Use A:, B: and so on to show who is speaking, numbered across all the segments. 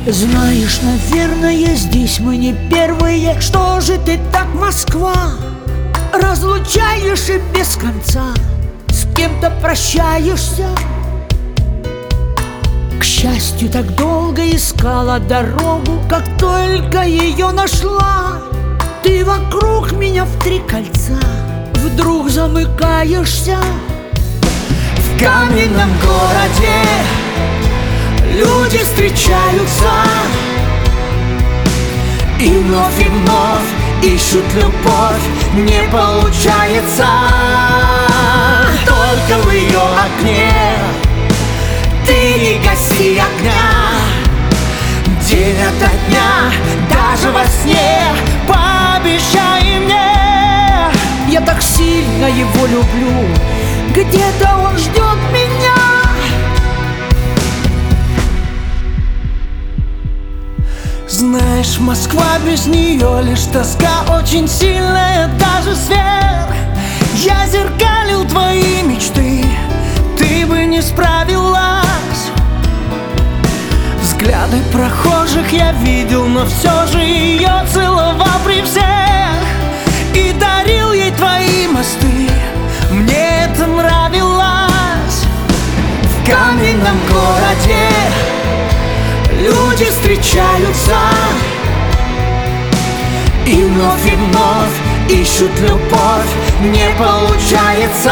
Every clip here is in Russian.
A: Знаешь, наверное, здесь мы не первые. Что же ты так, Москва, разлучаешь и без конца с кем-то прощаешься? К счастью, так долго искала дорогу, как только ее нашла, ты вокруг меня в три кольца вдруг замыкаешься. В каменном городе люди встречаются и вновь ищут любовь, не получается. Только в ее окне ты не гаси огня, день ото дня, даже во сне пообещай мне. Я так сильно его люблю, где-то он ждет меня.
B: Знаешь, Москва без нее лишь тоска очень сильная, даже сверх. Я зеркалил твои мечты, ты бы не справилась. Взгляды прохожих я видел, но все же ее целовал при всех и дарил ей твои мосты, мне это нравилось.
A: В каменном городе люди встречаются и вновь ищут любовь, не получается.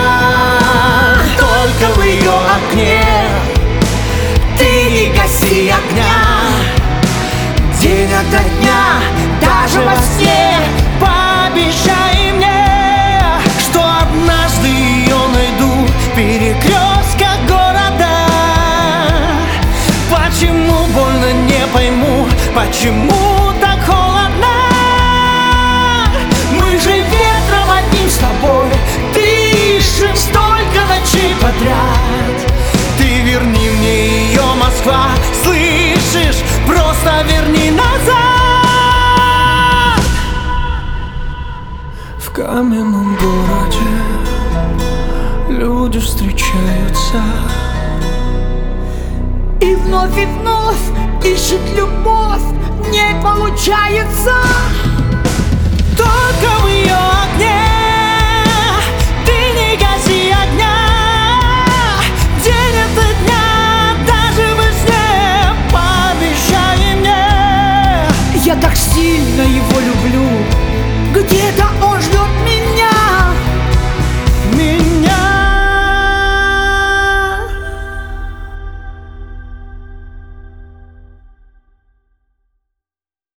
A: Только в ее окне ты не гаси огня, день ото дня, даже во сне
B: пообещай мне, что однажды ее найду в перекрестках города. Почему больно, не пойму, почему так холодно? Мы же ветром одним с тобой дышим столько ночей подряд. Ты верни мне ее, Москва, слышишь? Просто верни назад. В каменном городе люди встречаются
A: и вновь ищет любовь, не получается.
B: Только в ее огне